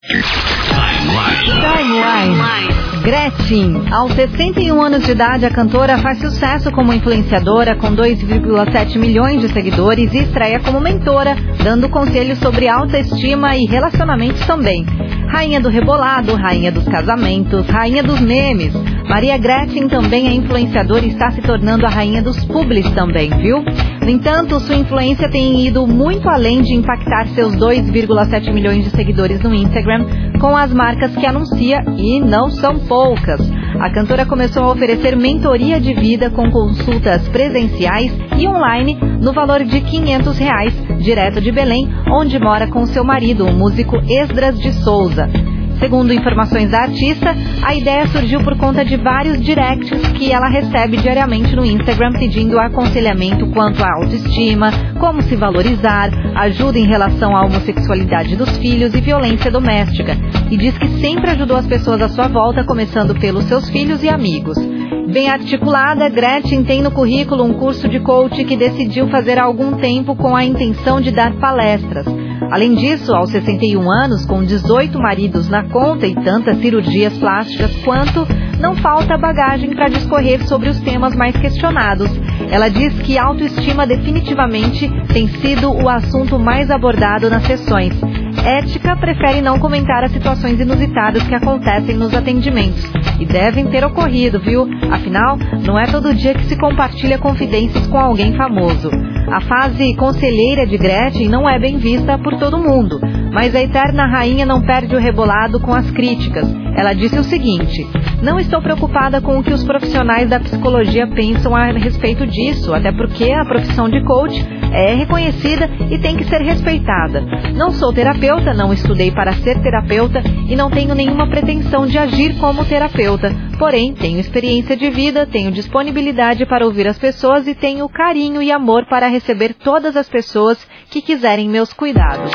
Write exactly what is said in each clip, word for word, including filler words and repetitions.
Timeline. Gretchen, aos sessenta e um anos de idade, a cantora faz sucesso como influenciadora com dois vírgula sete milhões de seguidores e estreia como mentora, dando conselhos sobre autoestima e relacionamentos também. Rainha do rebolado, rainha dos casamentos, rainha dos memes. Maria Gretchen também é influenciadora e está se tornando a rainha dos publis também, viu? No entanto, sua influência tem ido muito além de impactar seus dois vírgula sete milhões de seguidores no Instagram com as marcas que anuncia, e não são poucas. A cantora começou a oferecer mentoria de vida com consultas presenciais e online no valor de quinhentos reais, direto de Belém, onde mora com seu marido, o músico Esdras de Souza. Segundo informações da artista, a ideia surgiu por conta de vários directs que ela recebe diariamente no Instagram pedindo aconselhamento quanto à autoestima, como se valorizar, ajuda em relação à homossexualidade dos filhos e violência doméstica. E diz que sempre ajudou as pessoas à sua volta, começando pelos seus filhos e amigos. Bem articulada, Gretchen tem no currículo um curso de coach que decidiu fazer há algum tempo com a intenção de dar palestras. Além disso, aos sessenta e um anos, com dezoito maridos na conta e tantas cirurgias plásticas quanto, não falta bagagem para discorrer sobre os temas mais questionados. Ela diz que autoestima definitivamente tem sido o assunto mais abordado nas sessões. Ética prefere não comentar as situações inusitadas que acontecem nos atendimentos. E devem ter ocorrido, viu? Afinal, não é todo dia que se compartilha confidências com alguém famoso. A fase conselheira de Gretchen não é bem vista por todo mundo, mas a eterna rainha não perde o rebolado com as críticas. Ela disse o seguinte: não estou preocupada com o que os profissionais da psicologia pensam a respeito disso, até porque a profissão de coach é reconhecida e tem que ser respeitada. Não sou terapeuta, não estudei para ser terapeuta e não tenho nenhuma pretensão de agir como terapeuta. Porém, tenho experiência de vida, tenho disponibilidade para ouvir as pessoas e tenho carinho e amor para receber todas as pessoas que quiserem meus cuidados.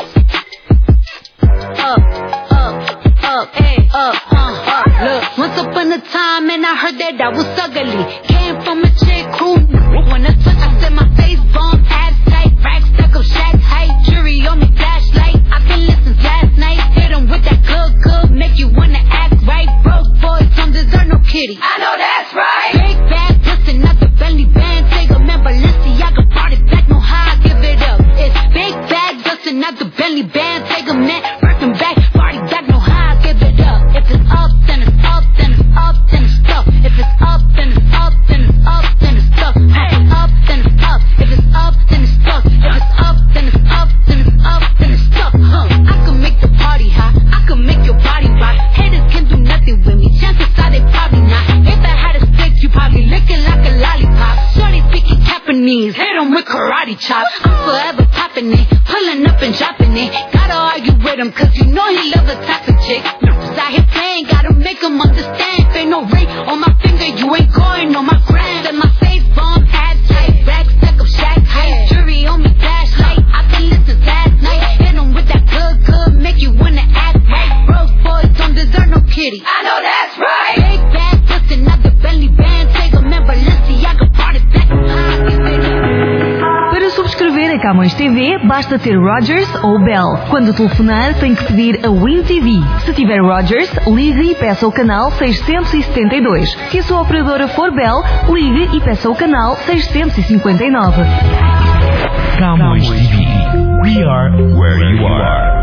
Up, up, up, hey, up, uh, up, look. Once upon a time and I heard that I was ugly. Came from a chick who when I touch, I said my face bomb, abs tight, racks stuck up, shack height, jury on me, flashlight. I can listen last night, hit 'em with that good, good, make you wanna act right. Broke boys don't deserve no kitty. I know that's right. Big bad, pussy, not the belly band. Take a man, Balenciaga, brought it back, no how I give it up. It's big bad, dustin', not the belly band. Take a man, working back, party back, no how I give it up. If it's up, then it's up, then it's up, then it's stuff. If it's up, then it's up, then it's up, then it's stuff. If it's up, then it's up. If it's up, then it's stuck. If it's up, then it's up, then it's up, then it's stuck. Huh? I can make the party hot, I can make your body rock. Haters can do nothing with me, chances are they probably not. If I had a stick, you probably lick it like a lollipop. Shorty speaking Japanese, hit 'em with karate chop. I'm forever popping it, pulling up and dropping it. Gotta argue with him, cause you know he love a toxic chick. Nervous out here playing, gotta make him understand. If ain't no ring on my finger, you ain't going on my gram. Set my face bomb, ass tight, back stack up, shack height, jury on me, flashlight. I can listen last night, hit 'em with that good, good, make you wanna act right. Broke boys don't deserve no kitty. I know that's right. Big bad pussy, not the belly band. Take a man, Balenciaga, brought it back. I give it up. Para subscrever a Camões T V, basta ter Rogers ou Bell. Quando telefonar, tem que pedir a Win T V. Se tiver Rogers, ligue e peça o canal seiscentos e setenta e dois. Se a sua operadora for Bell, ligue e peça o canal seiscentos e cinquenta e nove. Camões T V. We are where you are.